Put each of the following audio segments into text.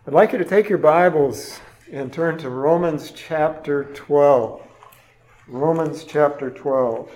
I'd like you to take your Bibles and turn to Romans chapter 12. Romans chapter 12.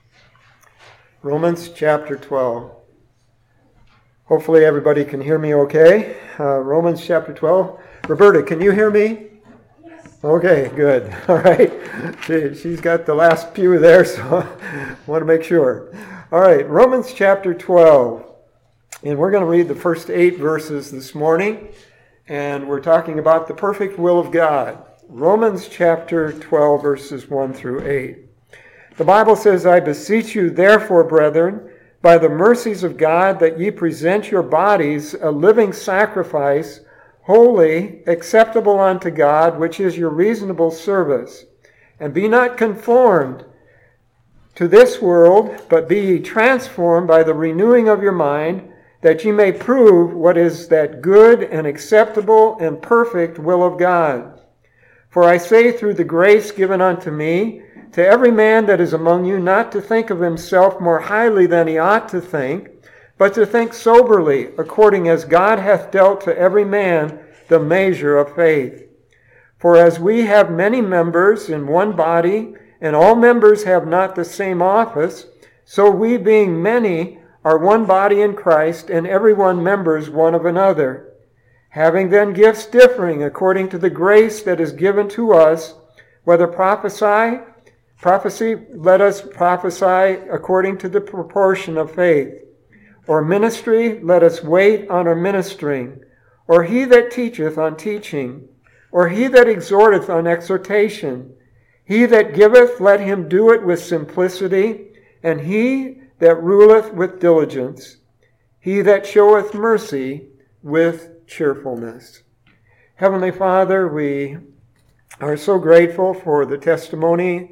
Romans chapter 12. Hopefully everybody can hear me okay. Romans chapter 12. Roberta, can you hear me? Yes. Okay, good. All right. She's got the last pew there, so I want to make sure. All right, Romans chapter 12. And we're going to read the first 8 verses this morning. And we're talking about the perfect will of God. Romans chapter 12, verses 1 through 8. The Bible says, I beseech you, therefore, brethren, by the mercies of God, that ye present your bodies a living sacrifice, holy, acceptable unto God, which is your reasonable service. And be not conformed to this world, but be ye transformed by the renewing of your mind, that ye may prove what is that good and acceptable and perfect will of God. For I say through the grace given unto me, to every man that is among you, not to think of himself more highly than he ought to think, but to think soberly, according as God hath dealt to every man the measure of faith. For as we have many members in one body, and all members have not the same office, so we being many are one body in Christ, and every one members one of another. Having then gifts differing according to the grace that is given to us, whether prophecy, let us prophesy according to the proportion of faith. Or ministry, let us wait on our ministering. Or he that teacheth on teaching. Or he that exhorteth on exhortation. He that giveth, let him do it with simplicity. And he that ruleth with diligence, he that showeth mercy with cheerfulness. Heavenly Father, we are so grateful for the testimony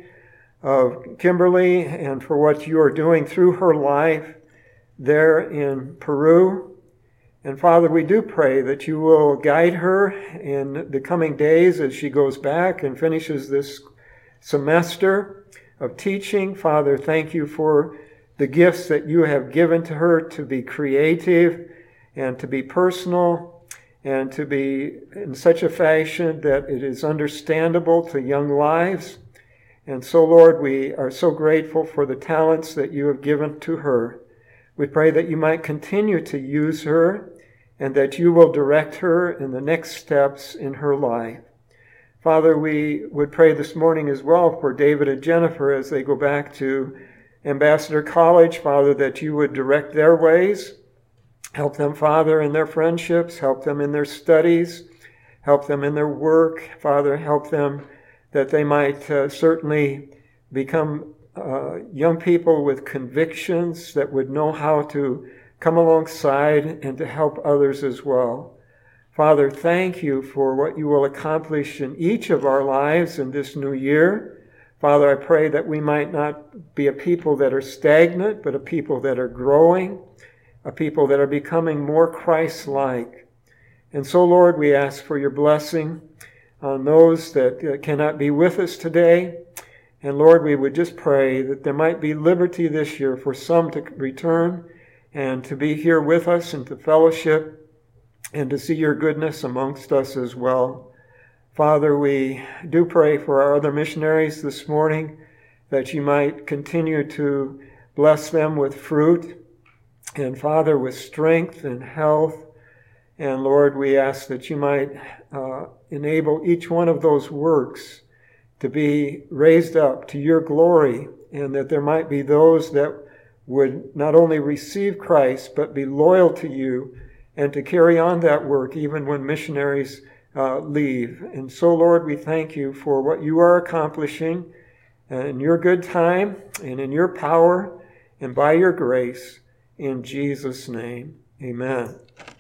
of Kimberly and for what you are doing through her life there in Peru. And Father, we do pray that you will guide her in the coming days as she goes back and finishes this semester of teaching. Father, thank you for the gifts that you have given to her to be creative and to be personal and to be in such a fashion that it is understandable to young lives. And so, Lord, we are so grateful for the talents that you have given to her. We pray that you might continue to use her and that you will direct her in the next steps in her life. Father, we would pray this morning as well for David and Jennifer as they go back to Ambassador College, Father, that you would direct their ways. Help them, Father, in their friendships. Help them in their studies. Help them in their work. Father, help them that they might certainly become young people with convictions that would know how to come alongside and to help others as well. Father, thank you for what you will accomplish in each of our lives in this new year. Father, I pray that we might not be a people that are stagnant, but a people that are growing, a people that are becoming more Christ-like. And so, Lord, we ask for your blessing on those that cannot be with us today. And Lord, we would just pray that there might be liberty this year for some to return and to be here with us and to fellowship and to see your goodness amongst us as well. Father, we do pray for our other missionaries this morning that you might continue to bless them with fruit and, Father, with strength and health. And, Lord, we ask that you might enable each one of those works to be raised up to your glory, and that there might be those that would not only receive Christ but be loyal to you and to carry on that work even when missionaries leave. And so, Lord, we thank you for what you are accomplishing in your good time and in your power and by your grace. In Jesus' name, amen.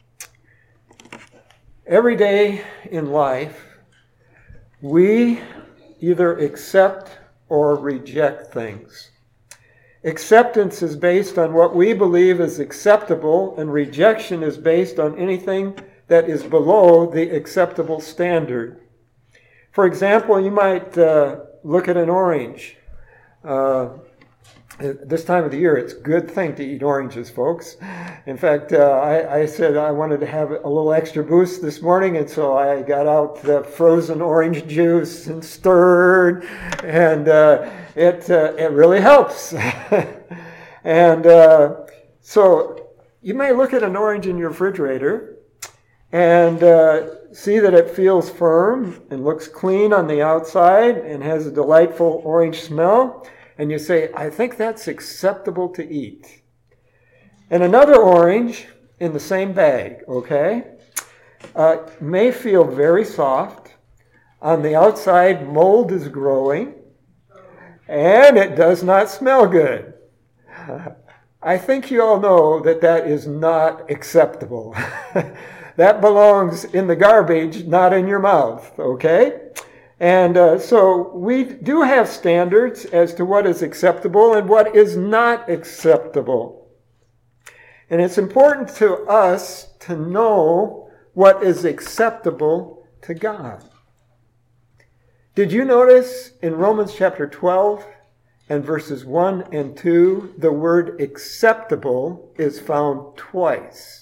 Every day in life, we either accept or reject things. Acceptance is based on what we believe is acceptable, and rejection is based on anything that is below the acceptable standard. For example, you might look at an orange. This time of the year, it's a good thing to eat oranges, folks. In fact, I said I wanted to have a little extra boost this morning, and so I got out the frozen orange juice and stirred, and it really helps. And so you may look at an orange in your refrigerator and see that it feels firm and looks clean on the outside and has a delightful orange smell. And you say, I think that's acceptable to eat. And another orange in the same bag, okay, may feel very soft. On the outside, mold is growing, and it does not smell good. I think you all know that that is not acceptable. That belongs in the garbage, not in your mouth, okay? And so we do have standards as to what is acceptable and what is not acceptable. And it's important to us to know what is acceptable to God. Did you notice in Romans chapter 12 and verses 1 and 2, the word acceptable is found twice?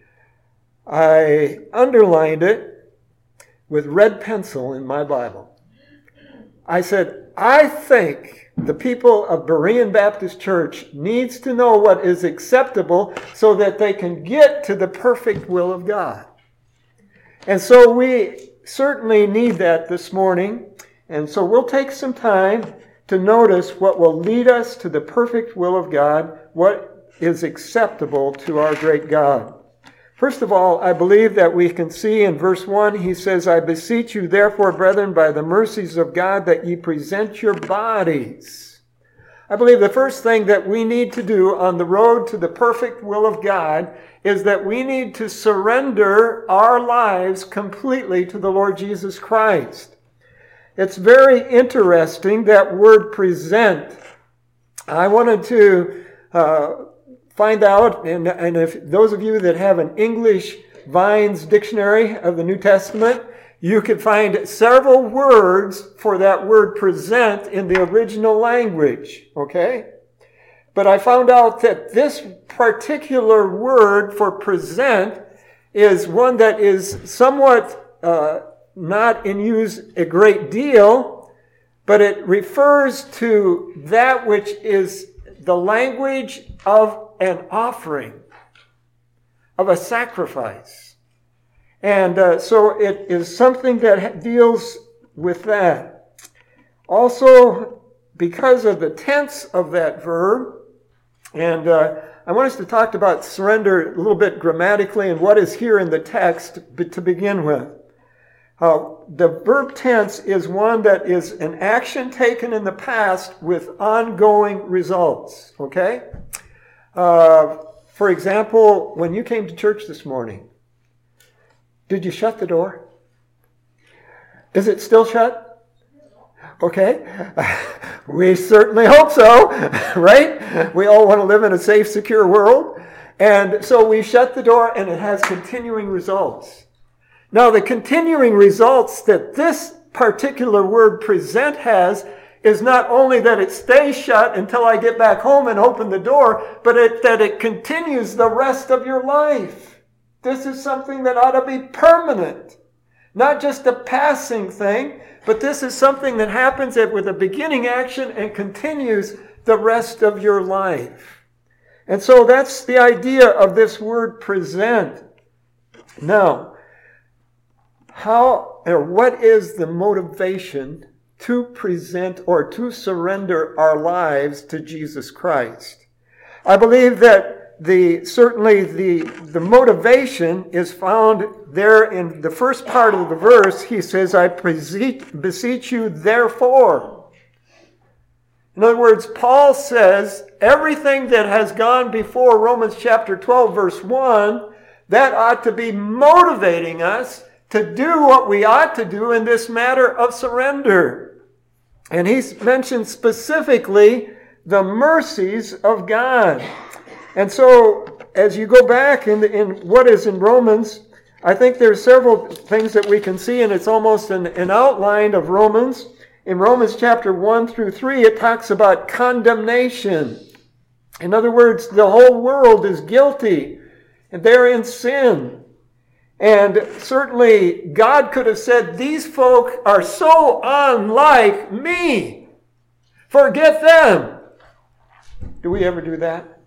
I underlined it with red pencil in my Bible. I said, I think the people of Berean Baptist Church needs to know what is acceptable so that they can get to the perfect will of God. And so we certainly need that this morning. And so we'll take some time to notice what will lead us to the perfect will of God, what is acceptable to our great God. First of all, I believe that we can see in verse 1, he says, I beseech you therefore, brethren, by the mercies of God, that ye present your bodies. I believe the first thing that we need to do on the road to the perfect will of God is that we need to surrender our lives completely to the Lord Jesus Christ. It's very interesting, that word present. I wanted to find out, and if those of you that have an English Vine's Dictionary of the New Testament, you could find several words for that word present in the original language, okay? But I found out that this particular word for present is one that is somewhat not in use a great deal, but it refers to that which is the language of an offering, of a sacrifice. And so it is something that deals with that. Also, because of the tense of that verb, and I want us to talk about surrender a little bit grammatically and what is here in the text to begin with. The verb tense is one that is an action taken in the past with ongoing results, okay? For example, when you came to church this morning, did you shut the door? Is it still shut? Okay. We certainly hope so, right? We all want to live in a safe, secure world. And so we shut the door, and it has continuing results. Now, the continuing results that this particular word present has is not only that it stays shut until I get back home and open the door, but that it continues the rest of your life. This is something that ought to be permanent. Not just a passing thing, but this is something that happens with a beginning action and continues the rest of your life. And so that's the idea of this word present. Now, how or what is the motivation to present or to surrender our lives to Jesus Christ? I believe that certainly the motivation is found there in the first part of the verse. He says, I beseech you therefore. In other words, Paul says everything that has gone before Romans chapter 12 verse 1, that ought to be motivating us to do what we ought to do in this matter of surrender. And he's mentioned specifically the mercies of God. And so, as you go back in what is in Romans, I think there's several things that we can see, and it's almost an outline of Romans. In Romans chapter 1 through 3, it talks about condemnation. In other words, the whole world is guilty and they're in sin. And certainly God could have said, these folk are so unlike me. Forget them. Do we ever do that?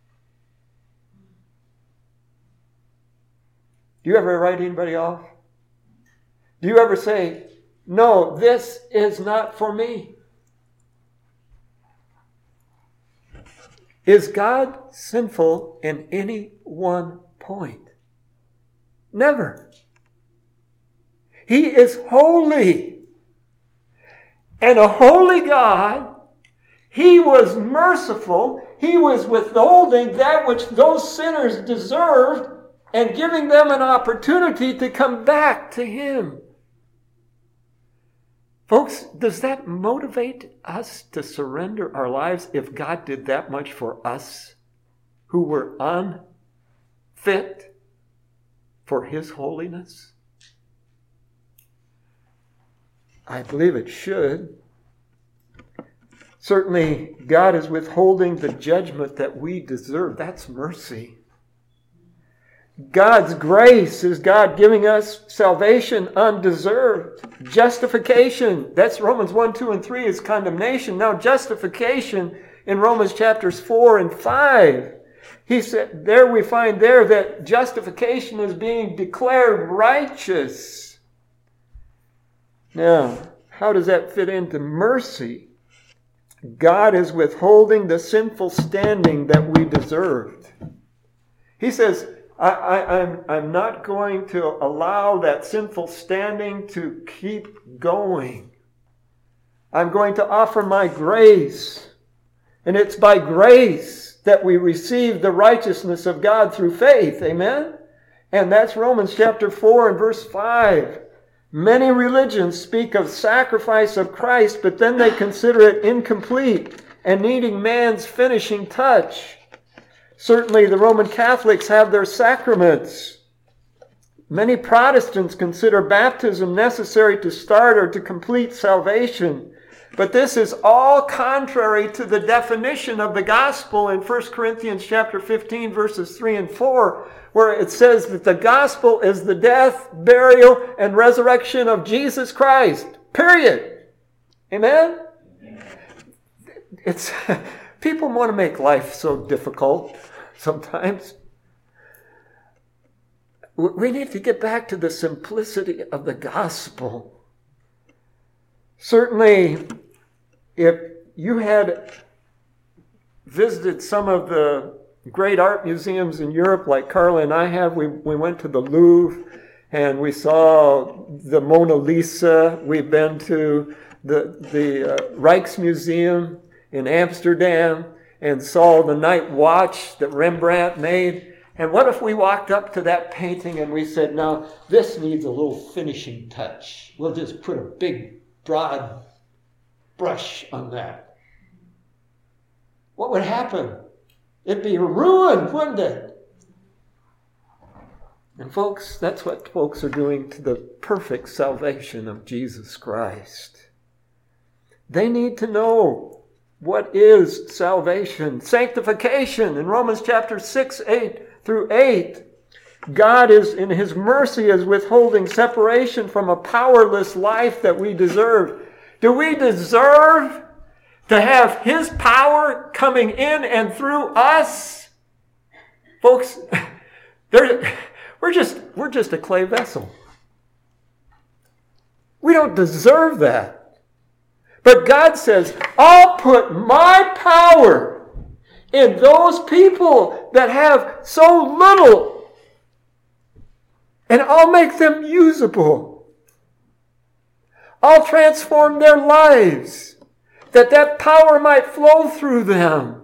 Do you ever write anybody off? Do you ever say, no, this is not for me? Is God sinful in any one point? Never. He is holy. And a holy God, He was merciful. He was withholding that which those sinners deserved and giving them an opportunity to come back to Him. Folks, does that motivate us to surrender our lives if God did that much for us who were unfit for His holiness? I believe it should. Certainly, God is withholding the judgment that we deserve. That's mercy. God's grace is God giving us salvation undeserved. Justification, that's Romans 1, 2, and 3 is condemnation. Now justification in Romans chapters 4 and 5. He said, there we find there that justification is being declared righteous. Now, how does that fit into mercy? God is withholding the sinful standing that we deserved. He says, I'm not going to allow that sinful standing to keep going. I'm going to offer my grace. And it's by grace that we receive the righteousness of God through faith. Amen? And that's Romans chapter 4 and verse 5. Many religions speak of sacrifice of Christ, but then they consider it incomplete and needing man's finishing touch. Certainly the Roman Catholics have their sacraments. Many Protestants consider baptism necessary to start or to complete salvation. But this is all contrary to the definition of the gospel in 1 Corinthians chapter 15, verses 3 and 4, where it says that the gospel is the death, burial, and resurrection of Jesus Christ. Period. Amen? It's people want to make life so difficult sometimes. We need to get back to the simplicity of the gospel. Certainly, if you had visited some of the great art museums in Europe like Carla and I have, we went to the Louvre and we saw the Mona Lisa. We've been to the Rijksmuseum in Amsterdam and saw the Night Watch that Rembrandt made. And what if we walked up to that painting and we said, now, this needs a little finishing touch. We'll just put a big, broad brush on that. What would happen? It'd be ruined, wouldn't it? And folks, that's what folks are doing to the perfect salvation of Jesus Christ. They need to know what is salvation. Sanctification in Romans chapter 6, 8 through 8. God is, in His mercy, is withholding separation from a powerless life that we deserve. Do we deserve to have His power coming in and through us? Folks, we're just a clay vessel. We don't deserve that. But God says, I'll put my power in those people that have so little, and I'll make them usable. I'll transform their lives, that power might flow through them.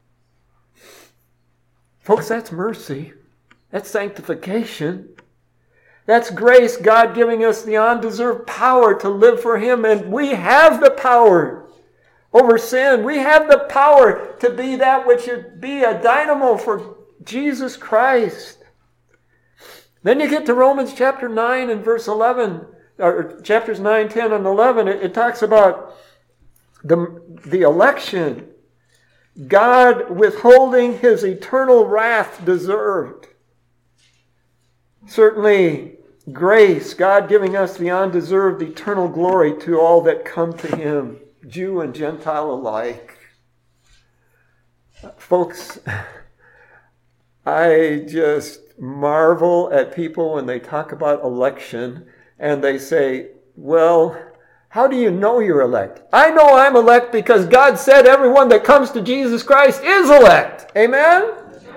Folks, that's mercy. That's sanctification. That's grace, God giving us the undeserved power to live for Him. And we have the power over sin. We have the power to be that which should be a dynamo for Jesus Christ. Then you get to Romans chapter 9 and verse 11. or chapters 9, 10, and 11, it talks about the election. God withholding his eternal wrath deserved. Certainly, grace, God giving us the undeserved eternal glory to all that come to him, Jew and Gentile alike. Folks, I just marvel at people when they talk about election and they say, well, how do you know you're elect? I know I'm elect because God said everyone that comes to Jesus Christ is elect. Amen?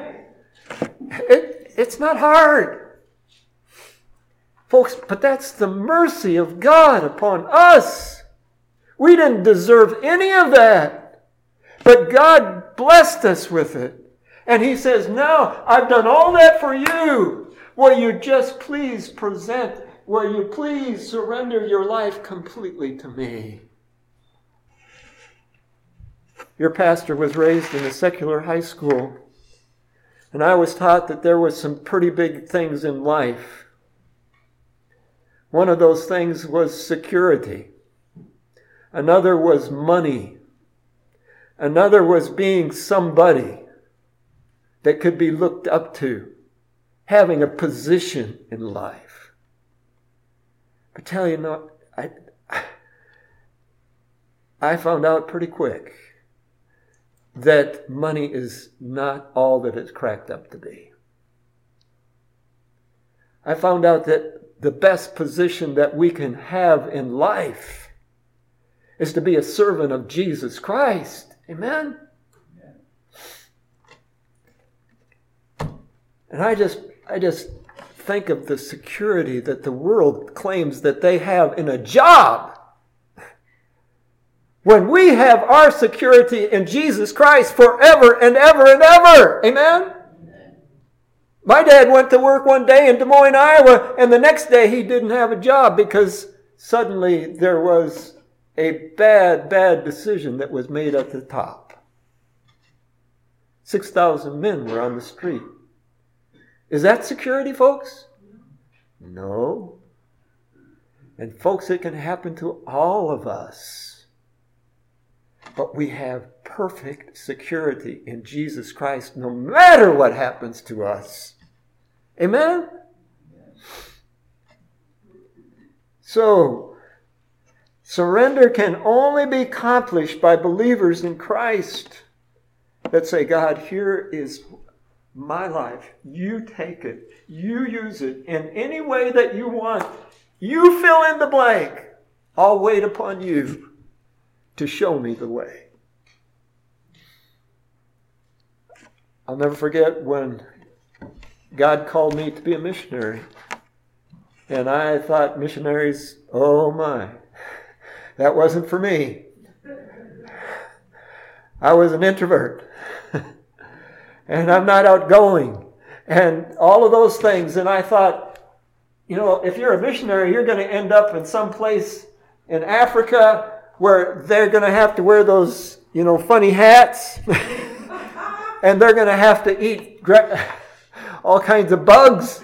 It's not hard. Folks, but that's the mercy of God upon us. We didn't deserve any of that. But God blessed us with it. And he says, now I've done all that for you. Will you just please present, will you please surrender your life completely to me? Your pastor was raised in a secular high school. And I was taught that there was some pretty big things in life. One of those things was security. Another was money. Another was being somebody that could be looked up to, having a position in life. But tell you not, I found out pretty quick that money is not all that it's cracked up to be. I found out that the best position that we can have in life is to be a servant of Jesus Christ. Amen? And I just think of the security that the world claims that they have in a job. When we have our security in Jesus Christ forever and ever and ever. Amen? My dad went to work one day in Des Moines, Iowa, and the next day he didn't have a job because suddenly there was a bad decision that was made at the top. 6,000 men were on the street. Is that security, folks? No. And folks, it can happen to all of us. But we have perfect security in Jesus Christ no matter what happens to us. Amen? So, surrender can only be accomplished by believers in Christ that say, God, here is my life. You take it. You use it in any way that you want. You fill in the blank. I'll wait upon you to show me the way. I'll never forget when God called me to be a missionary. And I thought missionaries, oh my, that wasn't for me. I was an introvert. And I'm not outgoing. And all of those things. And I thought, you know, if you're a missionary, you're going to end up in some place in Africa where they're going to have to wear those, you know, funny hats. And they're going to have to eat all kinds of bugs.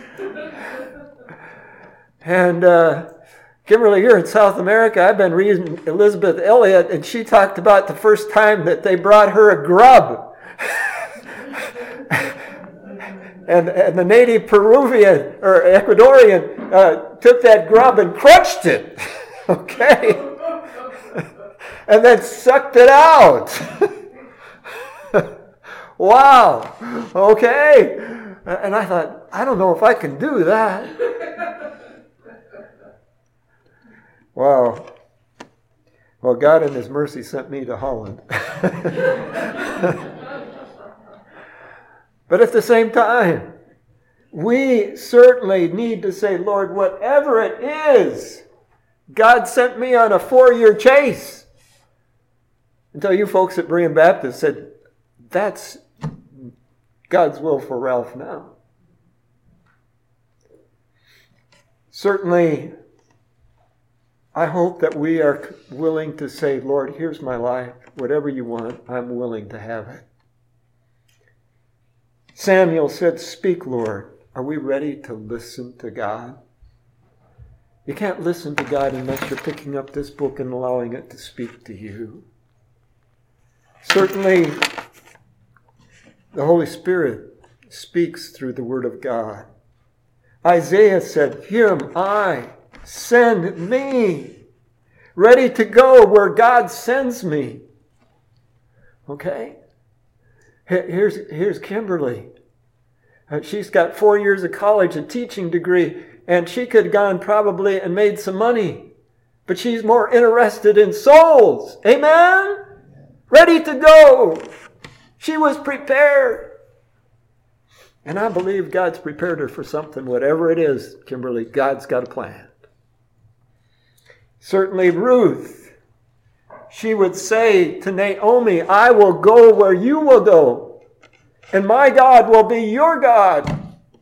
And Kimberly, you're in South America. I've been reading Elizabeth Elliot, and she talked about the first time that they brought her a grub. And the native Peruvian or Ecuadorian took that grub and crunched it. Okay? And then sucked it out. Wow. Okay. And I thought, I don't know if I can do that. Wow. Well, God in His mercy sent me to Holland. But at the same time, we certainly need to say, Lord, whatever it is, God sent me on a 4-year chase. Until you folks at Berean Baptist said, that's God's will for Ralph now. Certainly, I hope that we are willing to say, Lord, here's my life. Whatever you want, I'm willing to have it. Samuel said, speak, Lord. Are we ready to listen to God? You can't listen to God unless you're picking up this book and allowing it to speak to you. Certainly, the Holy Spirit speaks through the Word of God. Isaiah said, "Here am I, send me." Ready to go where God sends me. Okay? Here's Kimberly. She's got 4 years of college, a teaching degree, and she could have gone probably and made some money. But she's more interested in souls. Amen? Ready to go. She was prepared. And I believe God's prepared her for something, whatever it is, Kimberly. God's got a plan. Certainly Ruth, she would say to Naomi, "I will go where you will go, and my God will be your God."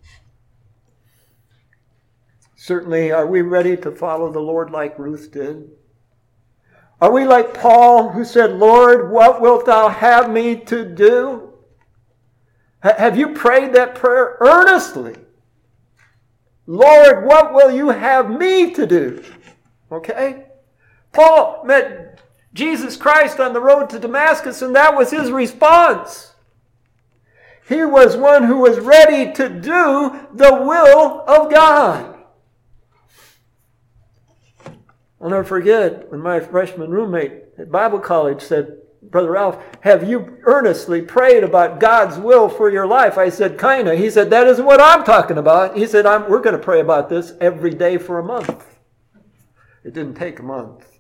Certainly, are we ready to follow the Lord like Ruth did? Are we like Paul, who said, "Lord, what wilt thou have me to do?" Have you prayed that prayer earnestly? "Lord, what will you have me to do?" Okay? Paul met Jesus Christ on the road to Damascus, and that was his response. He was one who was ready to do the will of God. I'll never forget when my freshman roommate at Bible college said, "Brother Ralph, have you earnestly prayed about God's will for your life?" I said, "Kinda." He said, "That isn't what I'm talking about." He said, "We're going to pray about this every day for a month." It didn't take a month.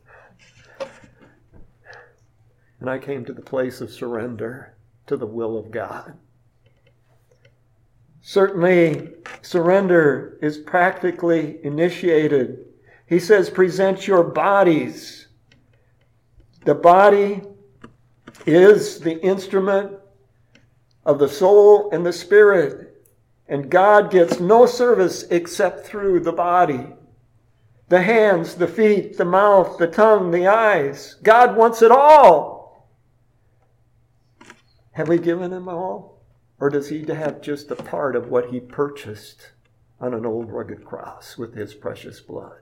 And I came to the place of surrender to the will of God. Certainly, surrender is practically initiated. He says, present your bodies. The body is the instrument of the soul and the spirit. And God gets no service except through the body. The hands, the feet, the mouth, the tongue, the eyes. God wants it all. Have we given him all? Or does he have just a part of what he purchased on an old rugged cross with his precious blood?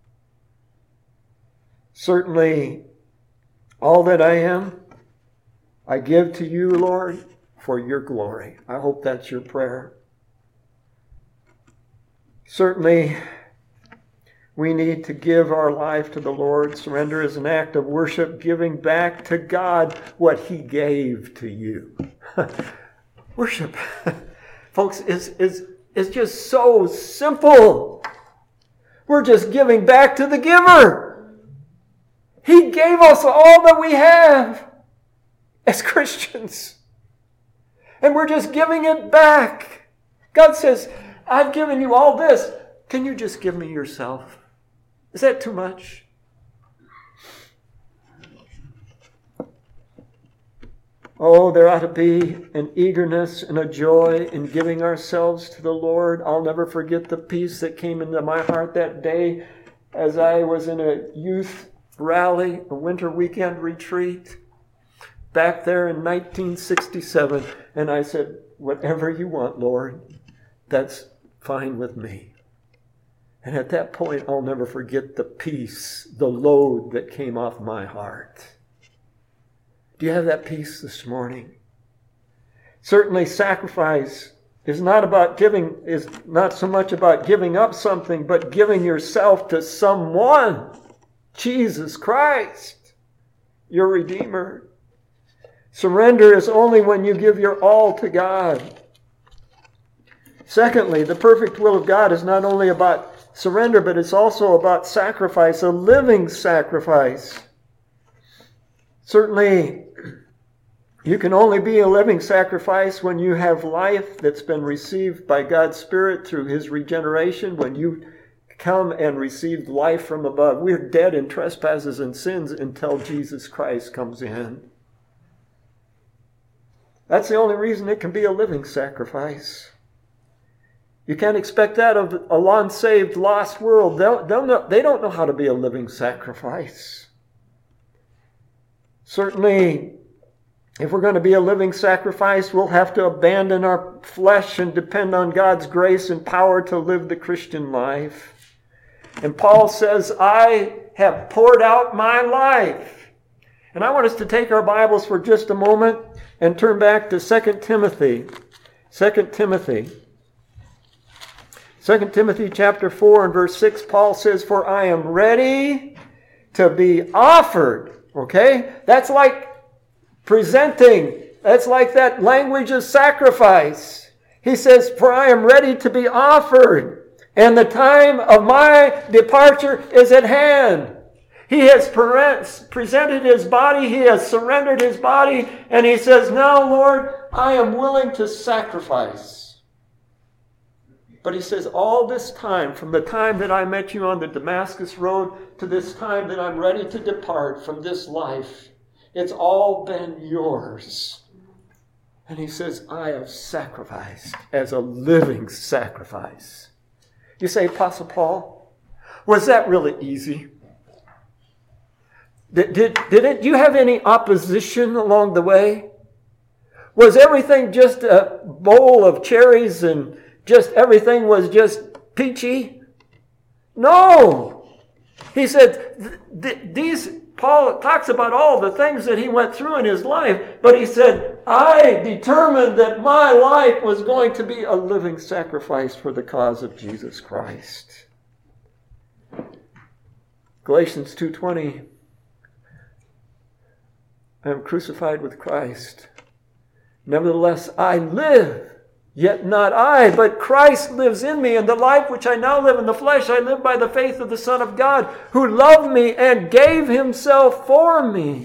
Certainly, all that I am, I give to you, Lord, for your glory. I hope that's your prayer. Certainly, we need to give our life to the Lord. Surrender is an act of worship, giving back to God what he gave to you. Worship, folks, is just so simple. We're just giving back to the giver. He gave us all that we have as Christians. And we're just giving it back. God says, I've given you all this. Can you just give me yourself? Is that too much? Oh, there ought to be an eagerness and a joy in giving ourselves to the Lord. I'll never forget the peace that came into my heart that day as I was in a youth rally, a winter weekend retreat, back there in 1967. And I said, whatever you want, Lord, that's fine with me. And at that point, I'll never forget the peace, the load that came off my heart. Do you have that peace this morning? Certainly, sacrifice is not so much about giving up something, but giving yourself to someone. Jesus Christ, your Redeemer. Surrender is only when you give your all to God. Secondly, the perfect will of God is not only about surrender, but it's also about sacrifice, a living sacrifice. Certainly, you can only be a living sacrifice when you have life that's been received by God's Spirit through his regeneration, when you come and receive life from above. We're dead in trespasses and sins until Jesus Christ comes in. That's the only reason it can be a living sacrifice. You can't expect that of a unsaved, lost world. They don't know how to be a living sacrifice. Certainly, if we're going to be a living sacrifice, we'll have to abandon our flesh and depend on God's grace and power to live the Christian life. And Paul says, I have poured out my life. And I want us to take our Bibles for just a moment and turn back to 2 Timothy. 2 Timothy. 2 Timothy chapter 4 and verse 6, Paul says, for I am ready to be offered. Okay? That's like presenting. That's like that language of sacrifice. He says, for I am ready to be offered, and the time of my departure is at hand. He has presented his body. He has surrendered his body. And he says, now, Lord, I am willing to sacrifice. But he says, all this time, from the time that I met you on the Damascus road to this time that I'm ready to depart from this life, it's all been yours. And he says, I have sacrificed as a living sacrifice. You say, Apostle Paul, was that really easy? Did you have any opposition along the way? Was everything just a bowl of cherries and just everything was just peachy? No. He said, Paul talks about all the things that he went through in his life, but he said, I determined that my life was going to be a living sacrifice for the cause of Jesus Christ. Galatians 2:20, I am crucified with Christ. Nevertheless, I live, yet not I, but Christ lives in me. And the life which I now live in the flesh, I live by the faith of the Son of God, who loved me and gave himself for me.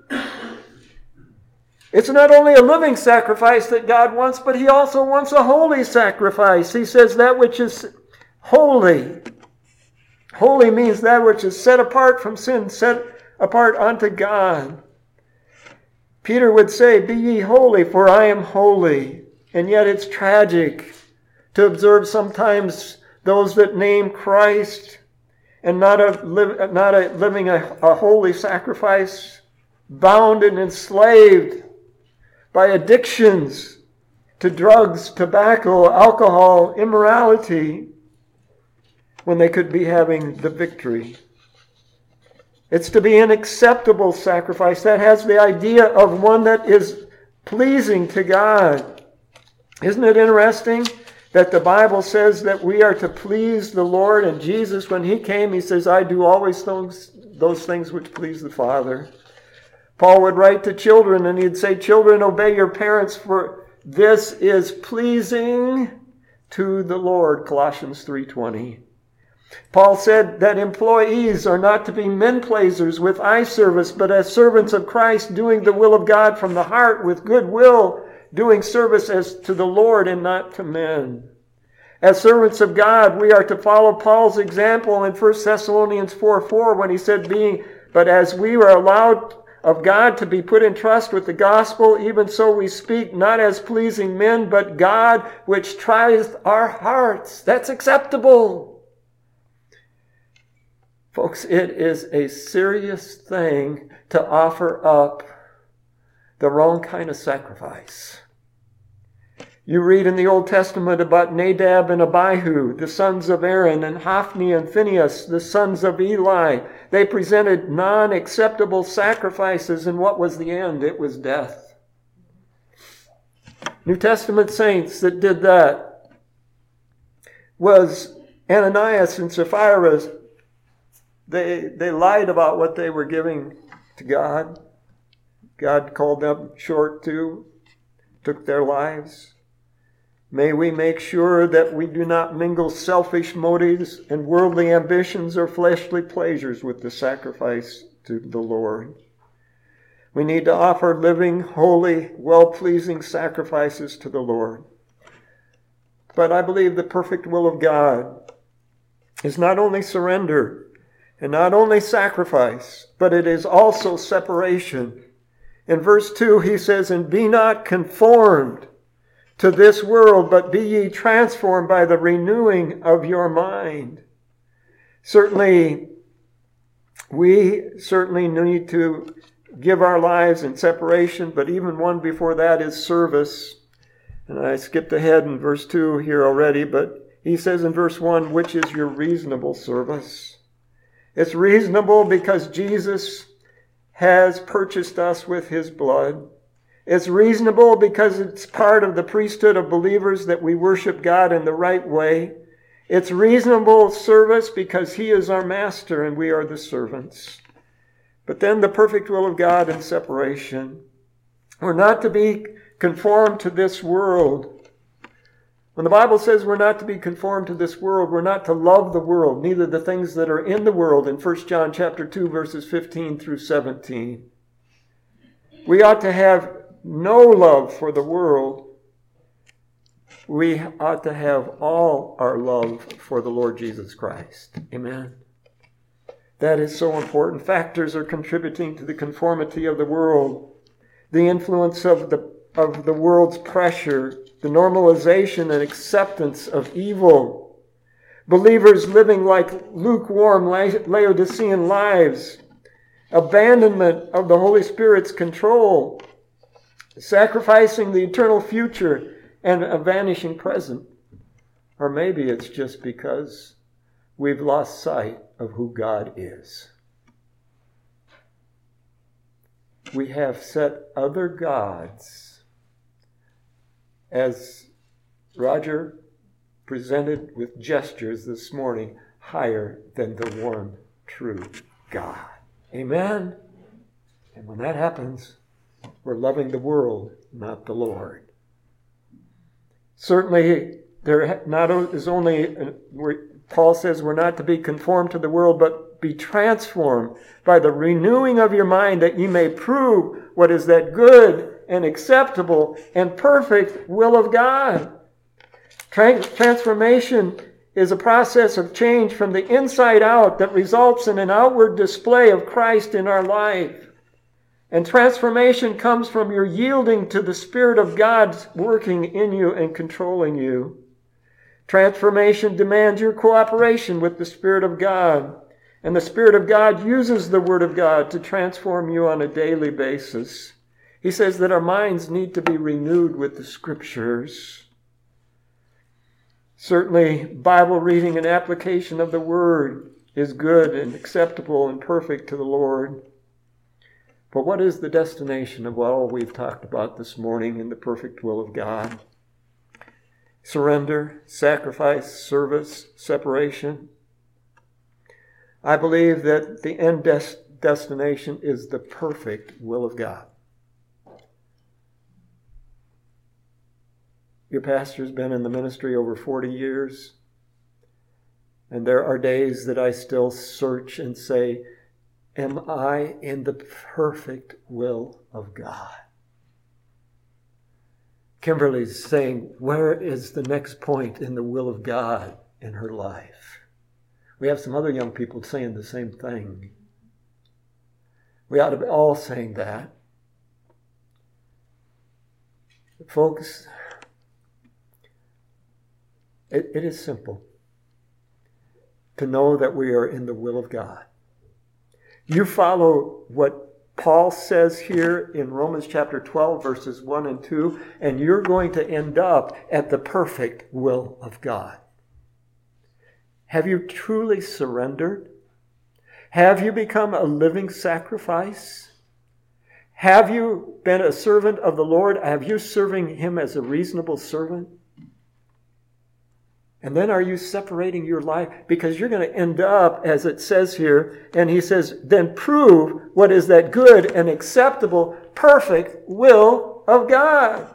It's not only a living sacrifice that God wants, but he also wants a holy sacrifice. He says that which is holy. Holy means that which is set apart from sin, set apart unto God. Peter would say, be ye holy, for I am holy. And yet it's tragic to observe sometimes those that name Christ and not living a holy sacrifice, bound and enslaved by addictions to drugs, tobacco, alcohol, immorality, when they could be having the victory. It's to be an acceptable sacrifice. That has the idea of one that is pleasing to God. Isn't it interesting that the Bible says that we are to please the Lord? And Jesus, when he came, he says, I do always those things which please the Father. Paul would write to children and he'd say, children, obey your parents, for this is pleasing to the Lord. Colossians 3:20. Paul said that employees are not to be men-pleasers with eye service, but as servants of Christ, doing the will of God from the heart with good will, doing service as to the Lord and not to men. As servants of God, we are to follow Paul's example in 1 Thessalonians 4:4 when he said, but as we were allowed of God to be put in trust with the gospel, even so we speak, not as pleasing men, but God which trieth our hearts. That's acceptable. Folks, it is a serious thing to offer up the wrong kind of sacrifice. You read in the Old Testament about Nadab and Abihu, the sons of Aaron, and Hophni and Phinehas, the sons of Eli. They presented non-acceptable sacrifices, and what was the end? It was death. New Testament saints that did that was Ananias and Sapphira. They lied about what they were giving to God. God called them short too, took their lives. May we make sure that we do not mingle selfish motives and worldly ambitions or fleshly pleasures with the sacrifice to the Lord. We need to offer living, holy, well-pleasing sacrifices to the Lord. But I believe the perfect will of God is not only surrender and not only sacrifice, but it is also separation. In verse 2, he says, and be not conformed to this world, but be ye transformed by the renewing of your mind. Certainly, we need to give our lives in separation, but even one before that is service. And I skipped ahead in verse 2 here already, but He says in verse 1, which is your reasonable service. It's reasonable because Jesus has purchased us with his blood. It's reasonable because it's part of the priesthood of believers that we worship God in the right way. It's reasonable service because he is our master and we are the servants. But then the perfect will of God in separation. We're not to be conformed to this world. When the Bible says we're not to be conformed to this world, we're not to love the world, neither the things that are in the world in 1 John chapter 2, verses 15 through 17. We ought to have no love for the world. We ought to have all our love for the Lord Jesus Christ. Amen. That is so important. Factors are contributing to the conformity of the world. The influence of the world's pressure, the normalization and acceptance of evil. Believers living like lukewarm Laodicean lives. Abandonment of the Holy Spirit's control. Sacrificing the eternal future and a vanishing present. Or maybe it's just because we've lost sight of who God is. We have set other gods, as Roger presented with gestures this morning, higher than the one true God. Amen? And when that happens, we're loving the world, not the Lord. Certainly, there not is only, Paul says we're not to be conformed to the world, but be transformed by the renewing of your mind, that ye may prove what is that good and acceptable and perfect will of God. Transformation is a process of change from the inside out that results in an outward display of Christ in our life. And transformation comes from your yielding to the Spirit of God working in you and controlling you. Transformation demands your cooperation with the Spirit of God. And the Spirit of God uses the Word of God to transform you on a daily basis. He says that our minds need to be renewed with the Scriptures. Certainly, Bible reading and application of the Word is good and acceptable and perfect to the Lord. But what is the destination of all we've talked about this morning in the perfect will of God? Surrender, sacrifice, service, separation. I believe that the end destination is the perfect will of God. Your pastor's been in the ministry over 40 years, and there are days that I still search and say, am I in the perfect will of God? Kimberly's saying, where is the next point in the will of God in her life? We have some other young people saying the same thing. We ought to be all saying that. Folks, it is simple to know that we are in the will of God. You follow what Paul says here in Romans chapter 12, verses 1 and 2, and you're going to end up at the perfect will of God. Have you truly surrendered? Have you become a living sacrifice? Have you been a servant of the Lord? Have you serving him as a reasonable servant? And then are you separating your life? Because you're going to end up, as it says here, and he says, then prove what is that good and acceptable, perfect will of God.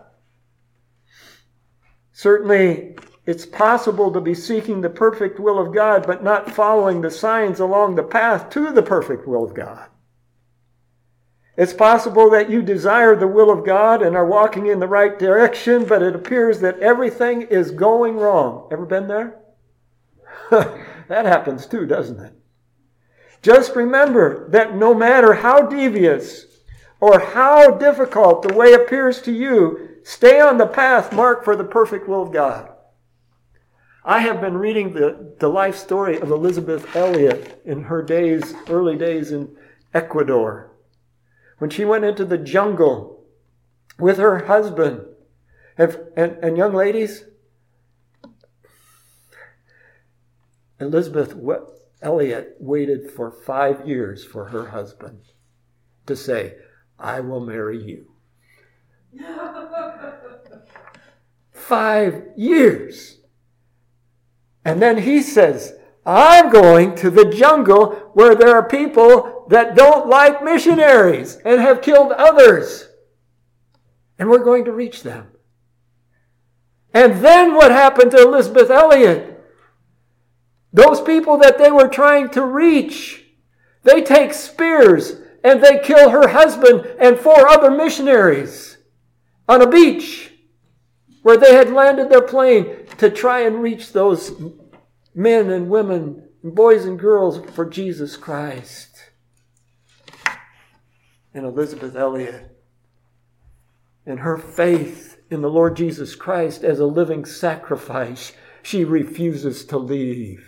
Certainly, it's possible to be seeking the perfect will of God, but not following the signs along the path to the perfect will of God. It's possible that you desire the will of God and are walking in the right direction, but it appears that everything is going wrong. Ever been there? That happens too, doesn't it? Just remember that no matter how devious or how difficult the way appears to you, stay on the path marked for the perfect will of God. I have been reading the life story of Elizabeth Elliot in her early days in Ecuador, when she went into the jungle with her husband. And young ladies, Elizabeth Elliot waited for 5 years for her husband to say, I will marry you. 5 years. And then he says, I'm going to the jungle where there are people that don't like missionaries and have killed others. And we're going to reach them. And then what happened to Elizabeth Elliot? Those people that they were trying to reach, they take spears and they kill her husband and 4 other missionaries on a beach where they had landed their plane to try and reach those men and women, boys and girls for Jesus Christ. And Elizabeth Elliot, in her faith in the Lord Jesus Christ as a living sacrifice, she refuses to leave.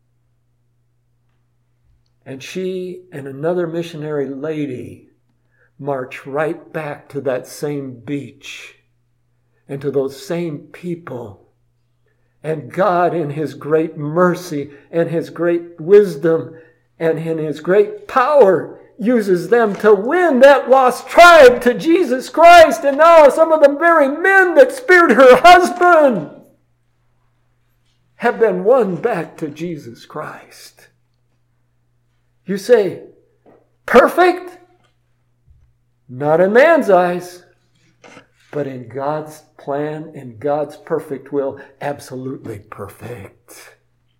And she and another missionary lady march right back to that same beach and to those same people. And God, in His great mercy and His great wisdom and in His great power, uses them to win that lost tribe to Jesus Christ. And now some of the very men that speared her husband have been won back to Jesus Christ. You say, perfect? Not in man's eyes, but in God's plan and God's perfect will, absolutely perfect.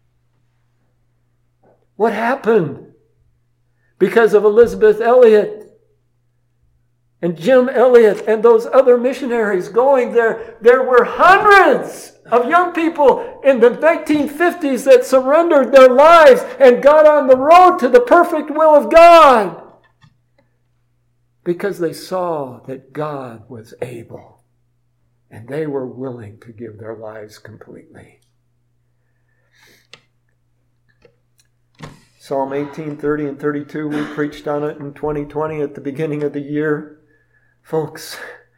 What happened? Because of Elizabeth Elliot and Jim Elliot and those other missionaries going there, there were hundreds of young people in the 1950s that surrendered their lives and got on the road to the perfect will of God because they saw that God was able and they were willing to give their lives completely. Psalm 18, 30 and 32, we preached on it in 2020 at the beginning of the year. Folks,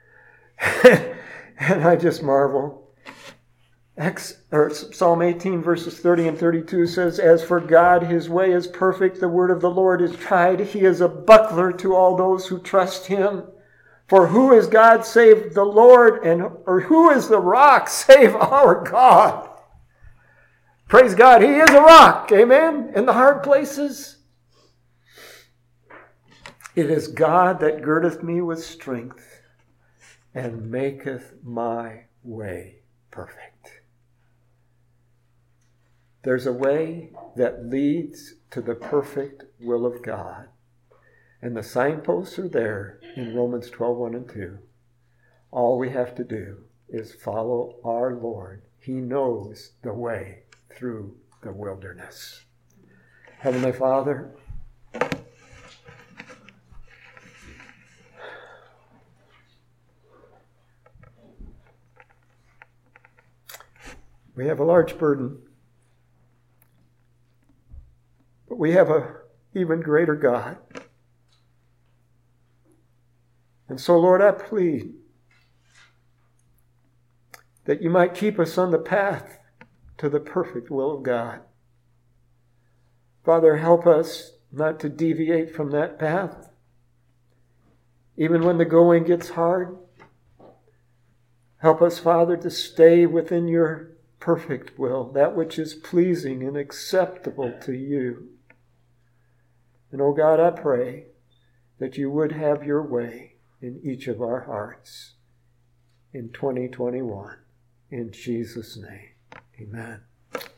and I just marvel. Psalm 18 verses 30 and 32 says, As for God, His way is perfect. The word of the Lord is tried. He is a buckler to all those who trust Him. For who is God save the Lord? Or who is the rock save our God? Praise God. He is a rock. Amen. In the hard places. It is God that girdeth me with strength and maketh my way perfect. There's a way that leads to the perfect will of God. And the signposts are there in Romans 12, 1 and 2. All we have to do is follow our Lord. He knows the way through the wilderness. Heavenly Father, we have a large burden. But we have an even greater God. And so, Lord, I plead that you might keep us on the path to the perfect will of God. Father, help us not to deviate from that path. Even when the going gets hard, help us, Father, to stay within your perfect will, that which is pleasing and acceptable to you. And, oh God, I pray that you would have your way in each of our hearts in 2021. In Jesus' name, amen.